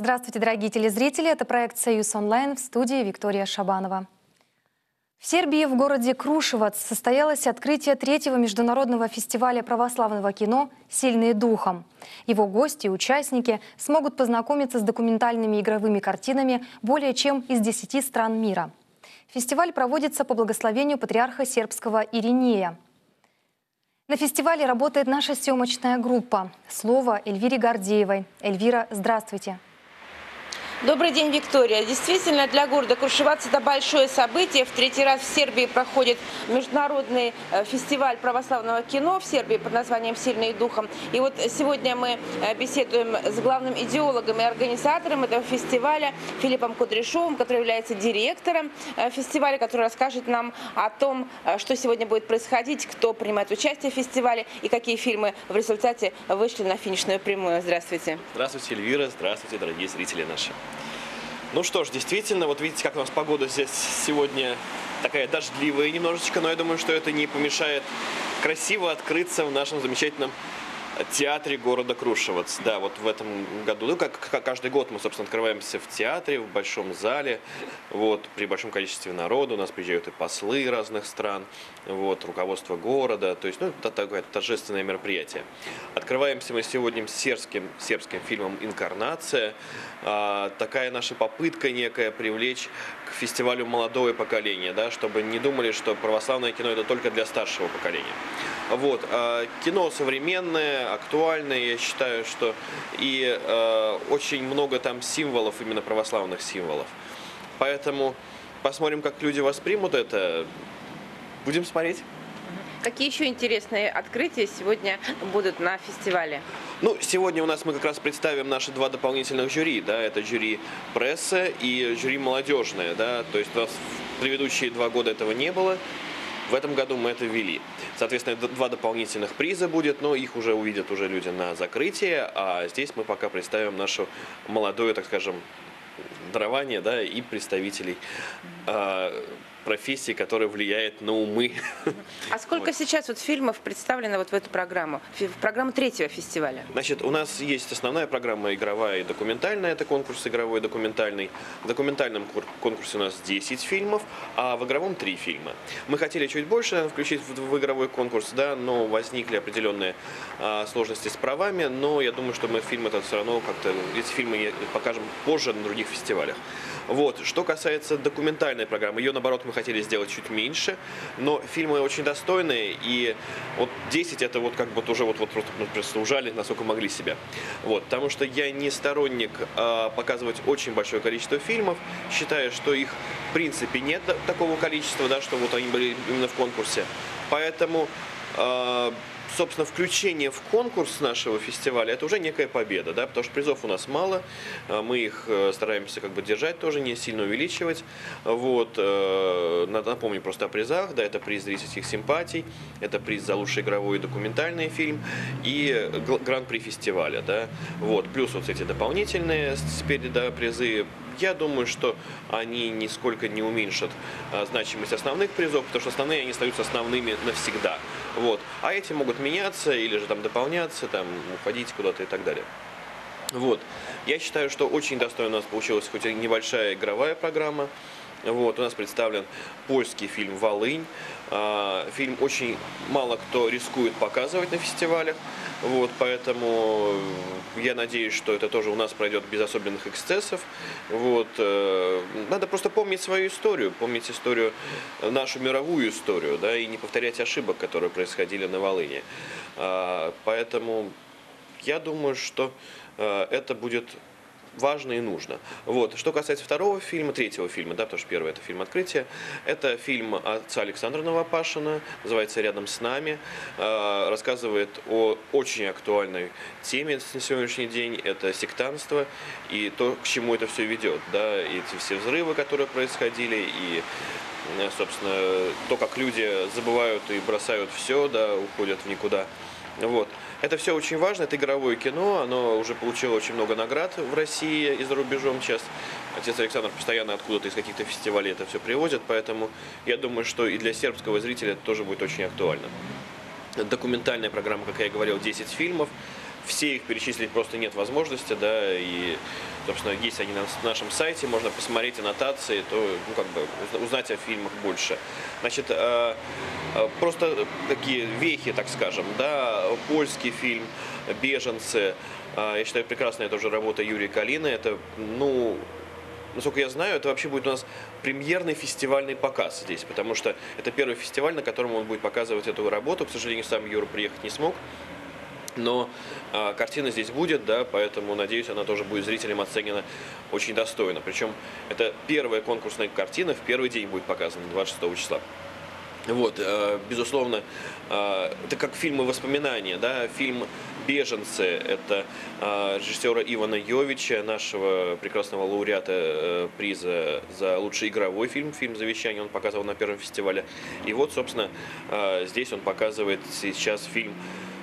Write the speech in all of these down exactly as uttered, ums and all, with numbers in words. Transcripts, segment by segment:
Здравствуйте, дорогие телезрители. Это проект «Союз онлайн», в студии Виктория Шабанова. В Сербии, в городе Крушевац, состоялось открытие третьего международного фестиваля православного кино «Сильные духом». Его гости и участники смогут познакомиться с документальными игровыми картинами более чем из десяти стран мира. Фестиваль проводится по благословению патриарха сербского Иринея. На фестивале работает наша съемочная группа. Слово Эльвире Гордеевой. Эльвира, здравствуйте. Добрый день, Виктория. Действительно, для города Крушевац это большое событие. В третий раз в Сербии проходит международный фестиваль православного кино в Сербии под названием «Сильные духом». И вот сегодня мы беседуем с главным идеологом и организатором этого фестиваля Филиппом Кудряшовым, который является директором фестиваля, который расскажет нам о том, что сегодня будет происходить, кто принимает участие в фестивале и какие фильмы в результате вышли на финишную прямую. Здравствуйте. Здравствуйте, Эльвира. Здравствуйте, дорогие зрители наши. Ну что ж, действительно, вот видите, как у нас погода здесь сегодня такая дождливая немножечко, но я думаю, что это не помешает красиво открыться в нашем замечательном театре города Крушевац. Да, вот в этом году, ну, как, как каждый год мы, собственно, открываемся в театре, в большом зале, вот, при большом количестве народа. У нас приезжают и послы разных стран, вот, руководство города, то есть, ну, это такое торжественное мероприятие. Открываемся мы сегодня сербским, сербским фильмом «Инкарнация». А, такая наша попытка некая привлечь к фестивалю молодое поколение, да, чтобы не думали, что православное кино это только для старшего поколения. Вот, а, кино современное, актуальное, я считаю, что и э, очень много там символов, именно православных символов. Поэтому посмотрим, как люди воспримут это. Будем смотреть. Какие еще интересные открытия сегодня будут на фестивале? Ну, сегодня у нас мы как раз представим наши два дополнительных жюри, да, это жюри пресса и жюри молодежное, да, то есть у нас в предыдущие два года этого не было. В этом году мы это ввели. Соответственно, два дополнительных приза будет, но их уже увидят уже люди на закрытии, а здесь мы пока представим нашу молодое, так скажем, дарование, да, и представителей э, профессии, которая влияет на умы. А сколько вот сейчас вот фильмов представлено вот в эту программу, в программу третьего фестиваля? Значит, у нас есть основная программа игровая и документальная, это конкурс игровой и документальный. В документальном конкурсе у нас десять фильмов, а в игровом три фильма. Мы хотели чуть больше включить в, в игровой конкурс, да, но возникли определенные а, сложности с правами, но я думаю, что мы фильм этот все равно как-то, эти фильмы покажем позже на других фестивалях. Вот. Что касается документальной программы, ее, наоборот, мы хотели сделать чуть меньше, но фильмы очень достойные, и вот десять это вот как бы уже вот, вот, вот просто ужали, насколько могли себя. Вот. Потому что я не сторонник а, показывать очень большое количество фильмов, считаю, что их в принципе нет такого количества, да, что вот они были именно в конкурсе. Поэтому а, собственно, включение в конкурс нашего фестиваля – это уже некая победа, да, потому что призов у нас мало, мы их стараемся как бы держать тоже, не сильно увеличивать. Вот. Напомню просто о призах, да, это приз зрительских симпатий, это приз за лучший игровой и документальный фильм и гран-при фестиваля, да. Вот. Плюс вот эти дополнительные теперь, да, призы. Я думаю, что они нисколько не уменьшат а, значимость основных призов, потому что основные они остаются основными навсегда. Вот. А эти могут меняться или же там дополняться, там, уходить куда-то и так далее. Вот. Я считаю, что очень достойно у нас получилась хоть и небольшая игровая программа. Вот. У нас представлен польский фильм «Волынь». А, фильм очень мало кто рискует показывать на фестивалях. Вот, поэтому я надеюсь, что это тоже у нас пройдет без особенных эксцессов. Вот, э, надо просто помнить свою историю, помнить историю, нашу мировую историю, да, и не повторять ошибок, которые происходили на Волыне. А, поэтому я думаю, что э, это будет важно и нужно. Вот. Что касается второго фильма, третьего фильма, да, потому что первый это фильм «Открытие», это фильм отца Александра Новопашина, называется «Рядом с нами», э, рассказывает о очень актуальной теме на сегодняшний день, это сектантство и то, к чему это все ведет, да, и эти все взрывы, которые происходили, и, собственно, то, как люди забывают и бросают все, да, уходят в никуда. Вот. Это все очень важно, это игровое кино, оно уже получило очень много наград в России и за рубежом сейчас. Отец Александр постоянно откуда-то из каких-то фестивалей это все привозит, поэтому я думаю, что и для сербского зрителя это тоже будет очень актуально. Документальная программа, как я и говорил, десять фильмов. Все их перечислить просто нет возможности, да, и собственно, есть они на нашем сайте, можно посмотреть аннотации, то, ну, как бы, узнать о фильмах больше. Значит, э, просто такие вехи, так скажем, да, польский фильм «Беженцы». Я считаю, прекрасная тоже работа Юрия Калины. Это, ну, насколько я знаю, это вообще будет у нас премьерный фестивальный показ здесь, потому что это первый фестиваль, на котором он будет показывать эту работу. К сожалению, сам Юра приехать не смог, но а, картина здесь будет, да, поэтому, надеюсь, она тоже будет зрителям оценена очень достойно. Причем это первая конкурсная картина, в первый день будет показана, двадцать шестого числа. Вот, безусловно, это как фильмы воспоминания, да, фильм «Беженцы» — это режиссера Ивана Йовича, нашего прекрасного лауреата приза за лучший игровой фильм, фильм «Завещание», он показывал на первом фестивале. И вот, собственно, здесь он показывает сейчас фильм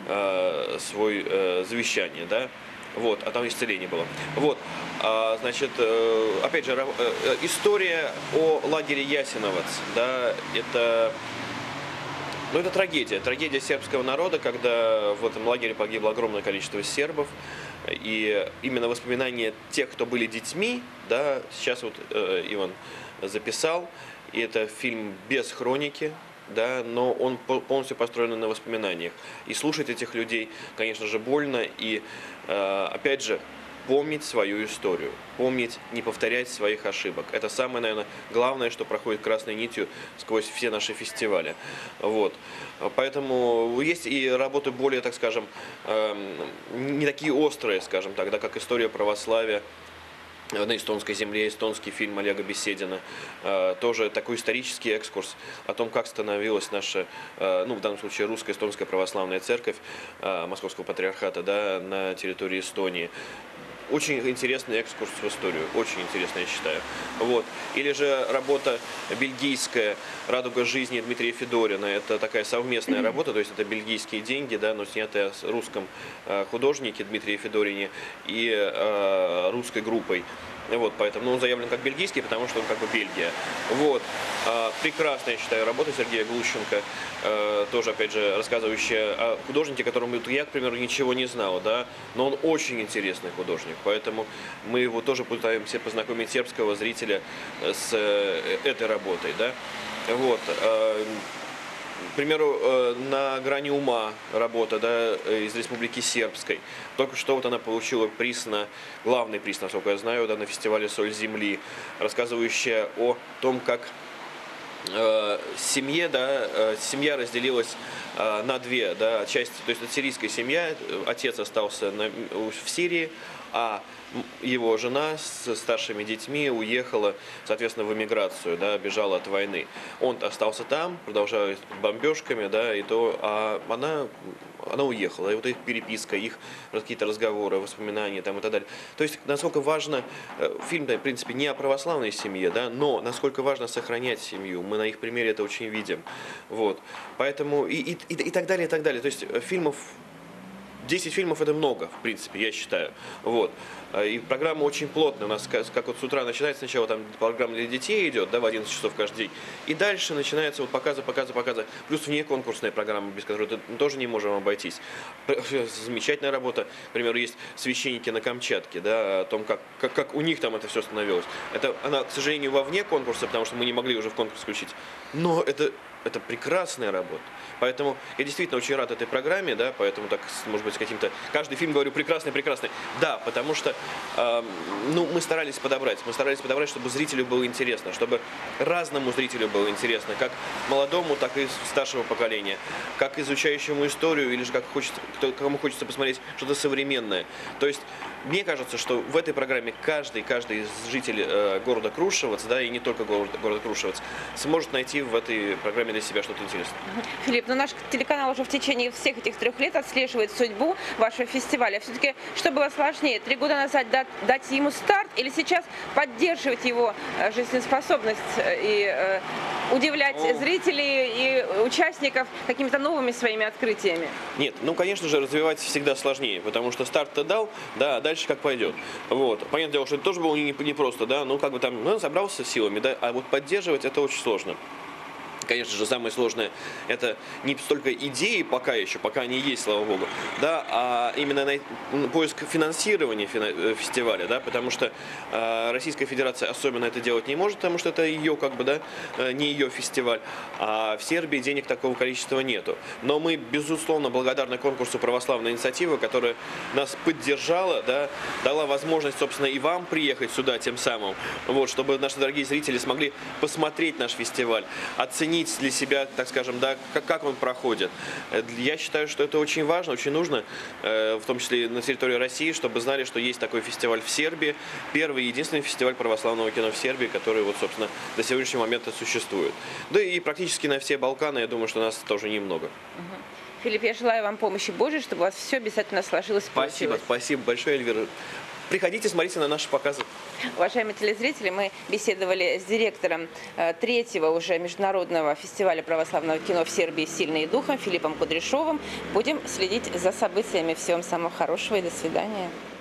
свой «Завещание», да. Вот, а там исцеление было. Вот, а, значит, опять же, история о лагере Ясиновец, да, это, ну, это трагедия, трагедия сербского народа, когда в этом лагере погибло огромное количество сербов, и именно воспоминания тех, кто были детьми, да, сейчас вот э, Иван записал, и это фильм без хроники. Да, но он полностью построен на воспоминаниях. И слушать этих людей, конечно же, больно. И, э, опять же, помнить свою историю, помнить, не повторять своих ошибок. Это самое, наверное, главное, что проходит красной нитью сквозь все наши фестивали. Вот. Поэтому есть и работы более, так скажем, э, не такие острые, скажем так, да, как история православия на эстонской земле, эстонский фильм Олега Беседина, тоже такой исторический экскурс о том, как становилась наша, ну, в данном случае, русско-эстонская православная церковь Московского патриархата, да, на территории Эстонии. Очень интересный экскурс в историю, очень интересный, я считаю. Вот. Или же работа бельгийская «Радуга жизни» Дмитрия Федорина. Это такая совместная работа, то есть это бельгийские деньги, да, но снятая с русском художнике Дмитрии Федорине и э, русской группой. Вот, поэтому, ну, он заявлен как бельгийский, потому что он как бы Бельгия. Вот. А, прекрасная, я считаю, работа Сергея Глущенко, а, тоже, опять же, рассказывающая о художнике, которому я, к примеру, ничего не знал, да, но он очень интересный художник, поэтому мы его тоже пытаемся познакомить сербского зрителя с э, этой работой, да. Вот. А, к примеру, «На грани ума» работа, да, из Республики Сербской. Только что вот она получила приз, на, главный приз, насколько я знаю, да, на фестивале «Соль земли», рассказывающая о том, как э, семье, да, э, семья разделилась э, на две, да, часть, то есть это сирийская семья, отец остался на, в Сирии, а его жена с старшими детьми уехала, соответственно, в эмиграцию, да, бежала от войны. Он остался там, продолжая бомбежками, да, и то, а она, она уехала. И вот их переписка, их какие-то разговоры, воспоминания там и так далее. То есть, насколько важно, фильм, да, в принципе, не о православной семье, да, но насколько важно сохранять семью. Мы на их примере это очень видим. Вот. Поэтому и, и, и, и так далее, и так далее. То есть, фильмов... десять фильмов — это много, в принципе, я считаю. Вот. И программа очень плотная. У нас как вот с утра начинается, сначала там программа для детей идет, да, в одиннадцать часов каждый день. И дальше начинается вот показы, показы, показы. Плюс вне конкурсная программа, без которой мы тоже не можем обойтись. Замечательная работа. К примеру, есть «Священники на Камчатке», да, о том, как, как, как у них там это все становилось. Это она, к сожалению, вовне конкурса, потому что мы не могли уже в конкурс включить. Но это... Это прекрасная работа. Поэтому я действительно очень рад этой программе, да, поэтому так, может быть, с каким-то... Каждый фильм говорю прекрасный, прекрасный. Да, потому что, э, ну, мы старались подобрать. Мы старались подобрать, чтобы зрителю было интересно, чтобы разному зрителю было интересно, как молодому, так и старшего поколения, как изучающему историю, или же как хочется, кто, кому хочется посмотреть что-то современное. То есть, мне кажется, что в этой программе каждый, каждый из жителей э, города Крушевец, да, и не только города, города Крушевец, сможет найти в этой программе для себя что-то интересное. Филипп, но наш телеканал уже в течение всех этих трех лет отслеживает судьбу вашего фестиваля. Все-таки, что было сложнее, три года назад дать, дать ему старт или сейчас поддерживать его жизнеспособность и э, удивлять О. зрителей и участников какими-то новыми своими открытиями? Нет, ну, конечно же, развивать всегда сложнее, потому что старт-то дал, да, а дальше как пойдет. Вот. Понятное дело, что это тоже было непросто, не да, ну, как бы там, ну, собрался силами, да, а вот поддерживать это очень сложно. Конечно же, самое сложное – это не столько идеи пока еще, пока они есть, слава богу, да, а именно на, поиск финансирования фина, фестиваля, да, потому что э, Российская Федерация особенно это делать не может, потому что это ее, как бы, да, не ее фестиваль, а в Сербии денег такого количества нету. Но мы, безусловно, благодарны конкурсу «Православная инициатива», которая нас поддержала, да, дала возможность, собственно, и вам приехать сюда тем самым, вот, чтобы наши дорогие зрители смогли посмотреть наш фестиваль, оценить для себя, так скажем, да, как, как он проходит. Я считаю, что это очень важно, очень нужно, в том числе на территории России, чтобы знали, что есть такой фестиваль в Сербии, первый и единственный фестиваль православного кино в Сербии, который вот, собственно, до сегодняшнего момента существует. Да и практически на все Балканы, я думаю, что нас тоже немного. Филипп, я желаю вам помощи Божьей, чтобы у вас все обязательно сложилось и Спасибо, получилось. спасибо большое, Эльвира. Приходите, смотрите на наши показы. Уважаемые телезрители, мы беседовали с директором э, третьего уже международного фестиваля православного кино в Сербии «Сильные духом» Филиппом Кудряшовым. Будем следить за событиями. Всего вам самого хорошего и до свидания.